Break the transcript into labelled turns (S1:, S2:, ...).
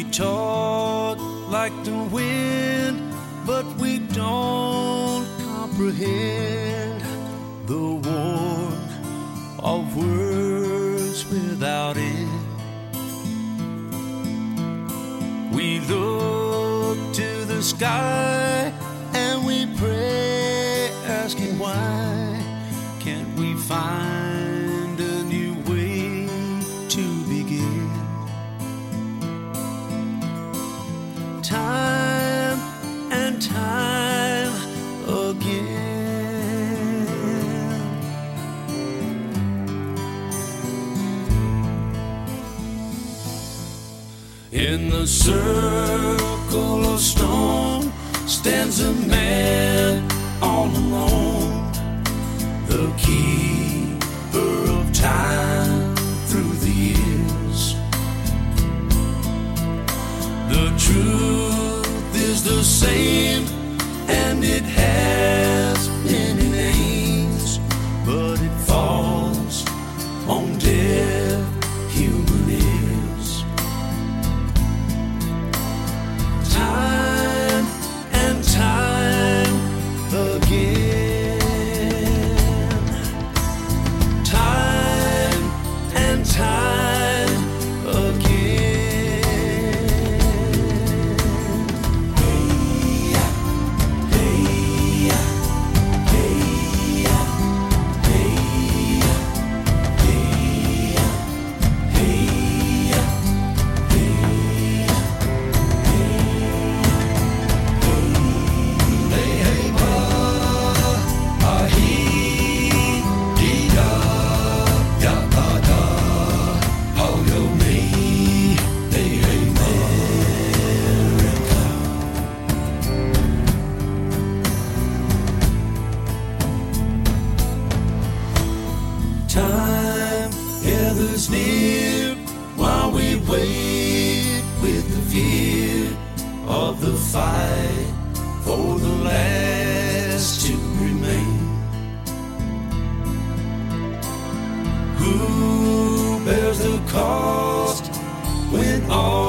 S1: talk like the wind, but we don't comprehend the warmth of words without end. We look to the sky and we pray, asking why can't we find a new way to begin? Time and time again. In the circle of stone stands a man all alone, the keeper of time through the years. The truth is the same, and it has many names, but it falls on deaf human ears. Time and time again. Time and time again. Time gathers near while we wait with the fear of the fight for the last to remain. Who bears the cost when all